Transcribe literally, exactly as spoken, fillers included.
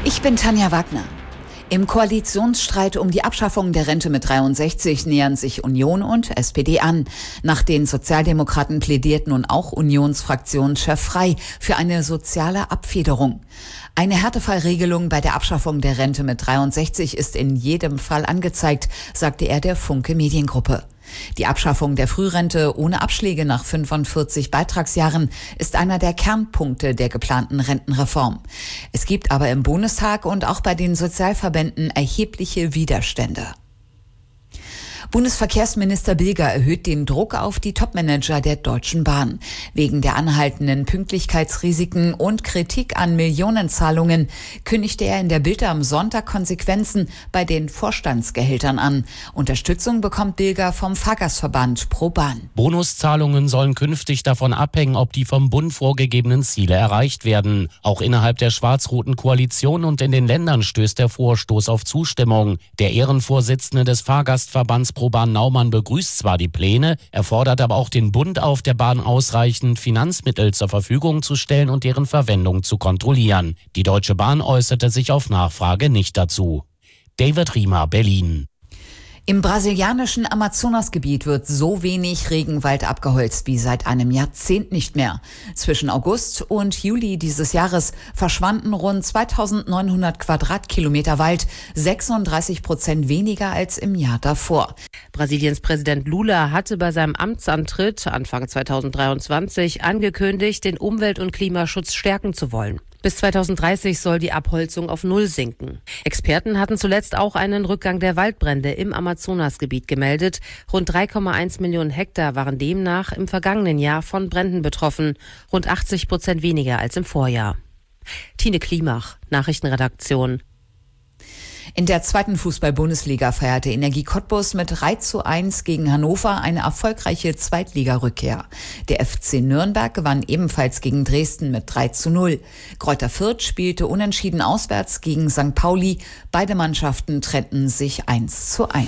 Ich bin Tanja Wagner. Im Koalitionsstreit um die Abschaffung der Rente mit dreiundsechzig nähern sich Union und S P D an. Nach den Sozialdemokraten plädiert nun auch Unionsfraktionschef Frey für eine soziale Abfederung. Eine Härtefallregelung bei der Abschaffung der Rente mit dreiundsechzig ist in jedem Fall angezeigt, sagte er der Funke Mediengruppe. Die Abschaffung der Frührente ohne Abschläge nach fünfundvierzig Beitragsjahren ist einer der Kernpunkte der geplanten Rentenreform. Es gibt aber im Bundestag und auch bei den Sozialverbänden erhebliche Widerstände. Bundesverkehrsminister Bilger erhöht den Druck auf die Topmanager der Deutschen Bahn. Wegen der anhaltenden Pünktlichkeitsrisiken und Kritik an Millionenzahlungen kündigte er in der Bild am Sonntag Konsequenzen bei den Vorstandsgehältern an. Unterstützung bekommt Bilger vom Fahrgastverband Pro Bahn. Bonuszahlungen sollen künftig davon abhängen, ob die vom Bund vorgegebenen Ziele erreicht werden. Auch innerhalb der schwarz-roten Koalition und in den Ländern stößt der Vorstoß auf Zustimmung. Der Ehrenvorsitzende des Fahrgastverbands Pro Bahn Naumann begrüßt zwar die Pläne, er fordert aber auch den Bund auf, der Bahn ausreichend Finanzmittel zur Verfügung zu stellen und deren Verwendung zu kontrollieren. Die Deutsche Bahn äußerte sich auf Nachfrage nicht dazu. David Riemer, Berlin. Im brasilianischen Amazonasgebiet wird so wenig Regenwald abgeholzt wie seit einem Jahrzehnt nicht mehr. Zwischen August und Juli dieses Jahres verschwanden rund zweitausendneunhundert Quadratkilometer Wald, sechsunddreißig Prozent weniger als im Jahr davor. Brasiliens Präsident Lula hatte bei seinem Amtsantritt Anfang zweitausenddreiundzwanzig angekündigt, den Umwelt- und Klimaschutz stärken zu wollen. Bis zweitausenddreißig soll die Abholzung auf Null sinken. Experten hatten zuletzt auch einen Rückgang der Waldbrände im Amazonasgebiet gemeldet. Rund drei Komma eins Millionen Hektar waren demnach im vergangenen Jahr von Bränden betroffen. Rund achtzig Prozent weniger als im Vorjahr. Tine Klimach, Nachrichtenredaktion. In der zweiten Fußball-Bundesliga feierte Energie Cottbus mit drei zu eins gegen Hannover eine erfolgreiche Zweitligarückkehr. Der F C Nürnberg gewann ebenfalls gegen Dresden mit drei zu null. Greuther Fürth spielte unentschieden auswärts gegen Sankt Pauli. Beide Mannschaften trennten sich eins zu eins.